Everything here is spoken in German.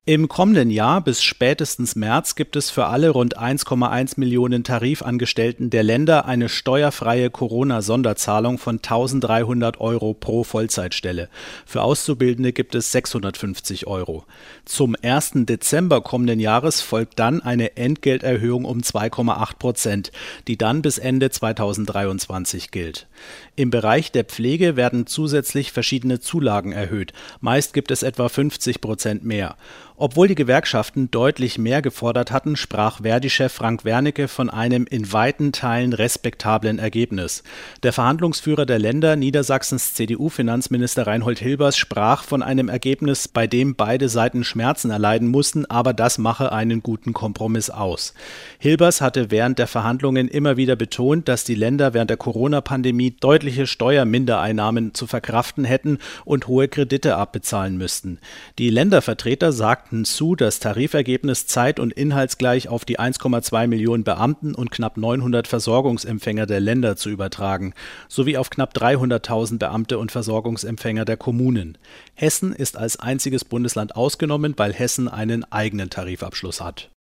Im kommenden Jahr bis spätestens März gibt es für alle rund 1,1 Millionen Tarifangestellten der Länder eine steuerfreie Corona-Sonderzahlung von 1.300 Euro pro Vollzeitstelle. Für Auszubildende gibt es 650 Euro. Zum 1. Dezember kommenden Jahres folgt dann eine Entgelterhöhung um 2,8%, die dann bis Ende 2023 gilt. Im Bereich der Pflege werden zusätzlich verschiedene Zulagen erhöht. Meist gibt es etwa 50% mehr. Obwohl die Gewerkschaften deutlich mehr gefordert hatten, sprach Verdi-Chef Frank Wernicke von einem in weiten Teilen respektablen Ergebnis. Der Verhandlungsführer der Länder, Niedersachsens CDU-Finanzminister Reinhold Hilbers, sprach von einem Ergebnis, bei dem beide Seiten Schmerzen erleiden mussten, aber das mache einen guten Kompromiss aus. Hilbers hatte während der Verhandlungen immer wieder betont, dass die Länder während der Corona-Pandemie deutliche Steuermindereinnahmen zu verkraften hätten und hohe Kredite abbezahlen müssten. Die Ländervertreter sagten zu, das Tarifergebnis zeit- und inhaltsgleich auf die 1,2 Millionen Beamten und knapp 900 Versorgungsempfänger der Länder zu übertragen, sowie auf knapp 300.000 Beamte und Versorgungsempfänger der Kommunen. Hessen ist als einziges Bundesland ausgenommen, weil Hessen einen eigenen Tarifabschluss hat.